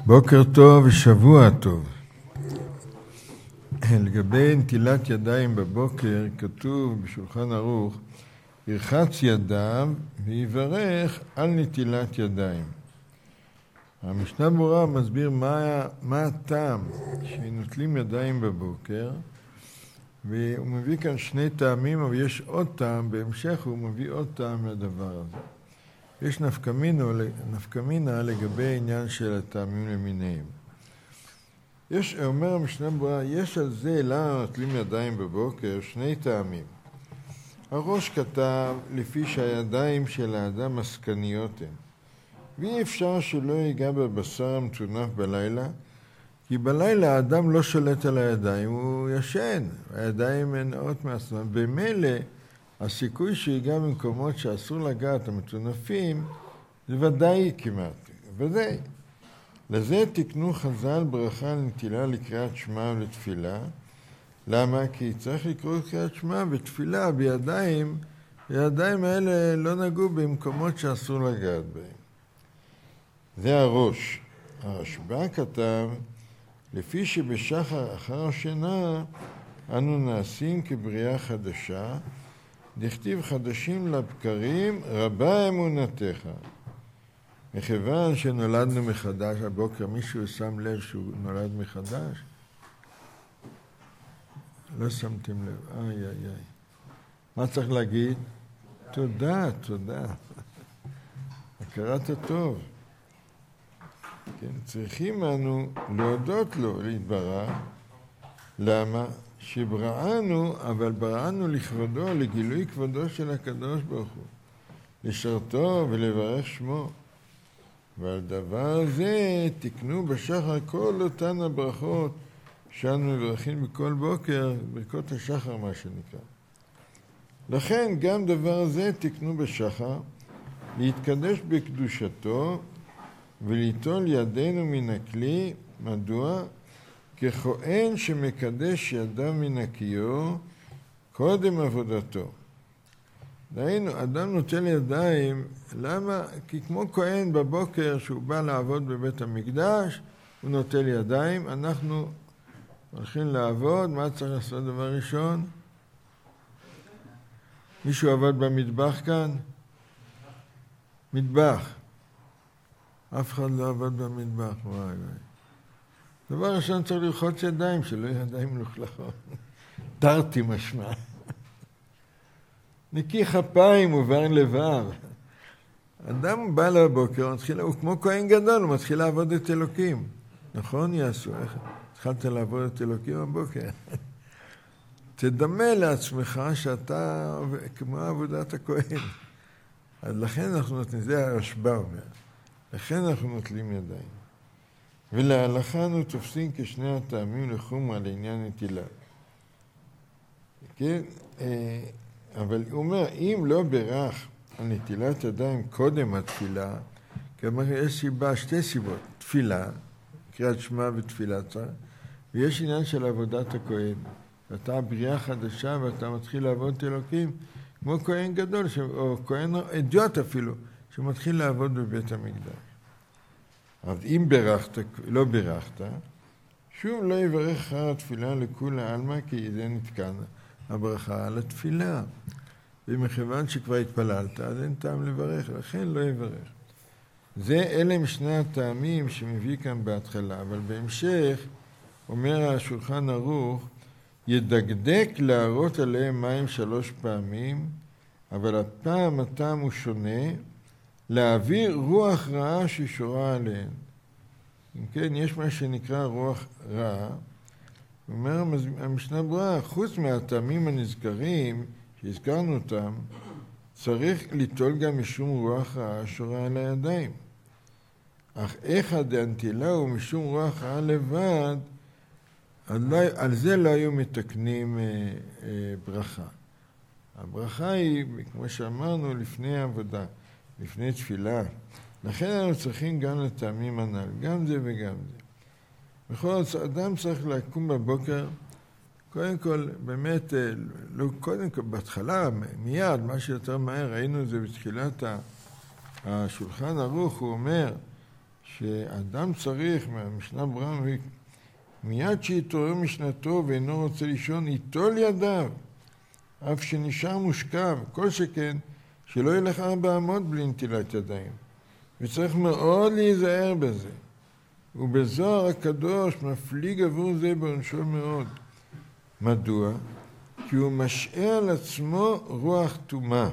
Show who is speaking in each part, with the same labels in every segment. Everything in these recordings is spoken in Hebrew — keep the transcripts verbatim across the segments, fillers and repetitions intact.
Speaker 1: בוקר טוב ושבוע טוב. לגבי נטילת ידיים בבוקר כתוב בשולחן ערוך, ירחץ ידיו ויברך על נטילת ידיים. המשנה ברורה מסביר מה, מה הטעם שנוטלים ידיים בבוקר, והוא מביא כאן שני טעמים, אבל יש עוד טעם, בהמשך הוא מביא עוד טעם לדבר הזה. יש נפקמינה, נפקמינה לגבי עניין של הטעמים למיניהם. יש, אומר המשנה ברורה, יש על זה למה נוטלים ידיים בבוקר שני טעמים. הראש כתב לפי שהידיים של האדם עסקניות הן, ואי אפשר שלא ייגע בבשר המטונף בלילה, כי בלילה האדם לא שולט על הידיים, הוא ישן, הידיים הן נעות מעצמם. במילא הסיכוי שיגע במקומות שאסור לגעת המטונפים, זה ודאי כמעט, ודאי. לזה תקנו חז"ל ברכה לנטילה לקריאת שמע ולתפילה. למה? כי צריך לקרוא קריאת שמע ותפילה בידיים, והידיים האלה לא נגעו במקומות שאסור לגעת בהם. זה הראש. הרשב"א כתב, לפי שבשחר אחר השינה אנו נעשים כבריאה חדשה, דכתיב חדשים לבקרים רבה אמונתך. מכיוון שנולדנו מחדש, הבוקר מישהו שם לב שהוא נולד מחדש? לא שמתם לב, איי איי איי. מה צריך להגיד? תודה, תודה. הכרת הטוב. כן, צריכים אנו להודות לו, להתברך. למה? שבראנו, אבל בראנו לכבודו, לגילוי כבודו של הקדוש ברוך הוא. לשרתו ולברך שמו. ועל דבר זה תקנו בשחר כל אותן הברכות שאנו מברכים בכל בוקר, ברכות השחר מה שנקרא. לכן גם דבר זה תקנו בשחר, להתקדש בקדושתו וליטול ידינו מן הכלי. מדוע? ככהן שמקדש ידיו מן הכיור קודם עבודתו. דהיינו, אדם נוטל ידיים, למה? כי כמו כהן בבוקר שהוא בא לעבוד בבית המקדש, הוא נוטל ידיים, אנחנו הולכים לעבוד, מה צריך לעשות דבר ראשון? מישהו עבד במטבח כאן? מטבח. אף אחד לא עבד במטבח, וואי וואי. דבר ראשון צריך לרחוץ ידיים, שלא ידיים מלוכלכות. תרתי משמע. נקי כפיים ובר לבב. אדם בא לבוקר, מתחיל, הוא כמו כהן גדול, הוא מתחיל לעבוד את אלוקים. נכון יעשו? איך? התחלת לעבוד את אלוקים בבוקר. תדמה לעצמך שאתה כמו עבודת הכהן. אז לכן אנחנו נותנים, זה הרשב"א אומר. לכן אנחנו נוטלים ידיים. ולהלכה אנו תופסים כשני הטעמים לחומרה לעניין נטילה. כן? אבל הוא אומר, אם לא ברך על נטילת ידיים קודם התפילה, כלומר יש סיבה, שתי סיבות, תפילה, קריאת שמע ותפילה, ויש עניין של עבודת הכהן. אתה בריאה חדשה ואתה מתחיל לעבוד את אלוקים, כמו כהן גדול, או כהן אדיוט אפילו, שמתחיל לעבוד בבית המקדש. אז אם ברכת, לא ברכת, שוב לא יברך אחר התפילה לכולי עלמא, כי זה נתקן הברכה על התפילה. ומכיוון שכבר התפללת, אז אין טעם לברך, לכן לא יברך. זה אלה הם שני הטעמים שמביא כאן בהתחלה, אבל בהמשך אומר השולחן ערוך, ידקדק להראות עליהם מים שלוש פעמים, אבל הפעם הטעם הוא שונה, להעביר רוח רעה ששורה עליהן. אם כן, יש מה שנקרא רוח רעה. אומר המשנה ברורה, חוץ מהטעמים הנזכרים, שהזכרנו אותם, צריך ליטול גם משום רוח רעה שורה על הידיים. אך איך הנטילה הוא משום רוח רעה לבד, על זה לא היו מתקנים אה, אה, ברכה. הברכה היא, כמו שאמרנו, לפני העבודה. לפני תפילה. לכן אנחנו צריכים גם לטעמים הנ"ל, גם זה וגם זה. בכל זאת, אדם צריך לקום בבוקר, קודם כל, באמת, לא, קודם כל, בהתחלה, מיד, מה שיותר מהר, ראינו את זה בתחילת השולחן ערוך, הוא אומר שאדם צריך, מהמשנה ברורה, מיד שיתעורר משנתו ואינו רוצה לישון, ייטול ידיו, אף שנשאר מושכב, כל שכן, שלא ילך ארבע אמות בלי נטילת ידיים. וצריך מאוד להיזהר בזה. ובזוהר הקדוש מפליג עבור זה בעונשו מאוד. מדוע? כי הוא משעה על עצמו רוח טומאה.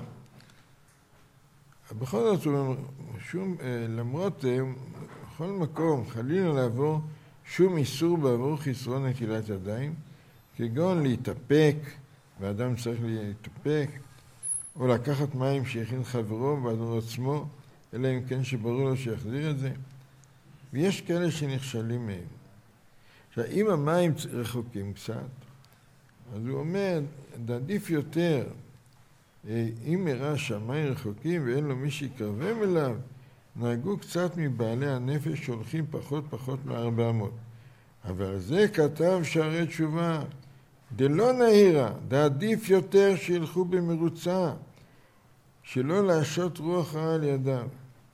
Speaker 1: בכל זאת, שום, למרות בכל מקום חלילה לעבור שום איסור בעבור חסרון נטילת ידיים, כגון להתאפק, ואדם צריך להתאפק, או לקחת מים שיכין חברו בעבור עצמו, אלא אם כן שברור לו שיחזיר את זה. ויש כאלה שנכשלים מהם. עכשיו, אם המים רחוקים קצת, אז הוא אומר, עדיף יותר, אם יראה שהמים רחוקים ואין לו מי שיקרבם אליו, נהגו קצת מבעלי הנפש שהולכים פחות פחות מארבע מאות. אבל זה כתב שערי תשובה, דלא נהירה, דעדיף יותר שילכו במרוצה, שלא להשעות רוח רעה על ידם.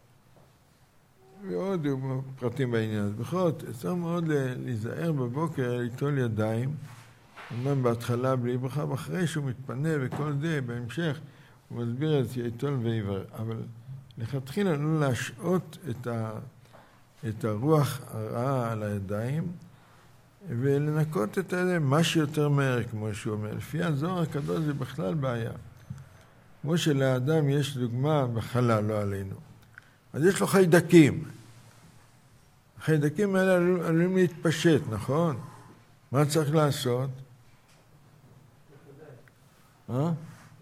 Speaker 1: ועוד פרטים בעניין. אז בכל זאת, צריך מאוד להיזהר בבוקר, ליטול ידיים, אומנם בהתחלה בלי ברכה, ואחרי שהוא מתפנה וכל זה, בהמשך, הוא מסביר את זה, ייטול ועיוור. אבל לכתחילה לא להשעות את, ה, את הרוח הרעה על הידיים, ולנקות את זה מה שיותר מהר, כמו שהוא אומר. לפי הזוהר הקדוש זה בכלל בעיה. כמו שלאדם יש דוגמה בחלל, לא עלינו. אז יש לו חיידקים. החיידקים האלה עלולים, עלולים להתפשט, נכון? מה צריך לעשות? אה?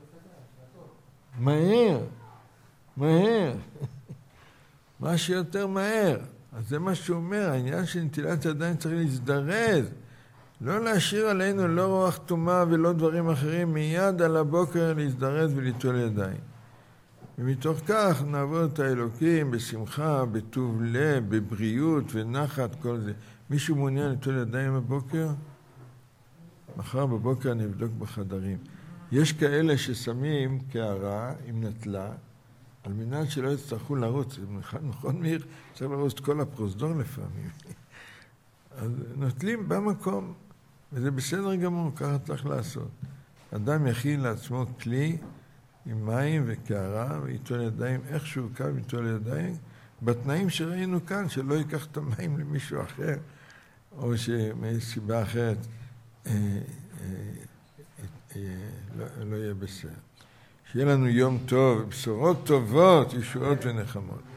Speaker 1: מהר, מהר. מה שיותר מהר. אז זה מה שהוא אומר, העניין של נטילת ידיים צריך להזדרז. לא להשאיר עלינו לא רוח טומאה ולא דברים אחרים, מיד על הבוקר להזדרז וליטול ידיים. ומתוך כך נעבוד את האלוקים בשמחה, בטוב לב, בבריאות ונחת, כל זה. מישהו מעוניין ליטול ידיים בבוקר? מחר בבוקר נבדוק בחדרים. יש כאלה ששמים קערה עם נטלה, על מנת שלא יצטרכו לרוץ. נכון מאיר, צריך לרוץ את כל הפרוזדור לפעמים. אז נוטלים במקום, וזה בסדר גמור, ככה צריך לעשות. אדם יכין לעצמו כלי עם מים וקערה, ויטול ידיים, איך שהוא קו ויטול ידיים, בתנאים שראינו כאן, שלא ייקח את המים למישהו אחר, או שמסיבה אחרת אה, אה, אה, לא, לא יהיה בסדר. שיהיה לנו יום טוב, בשורות טובות, ישועות ונחמות.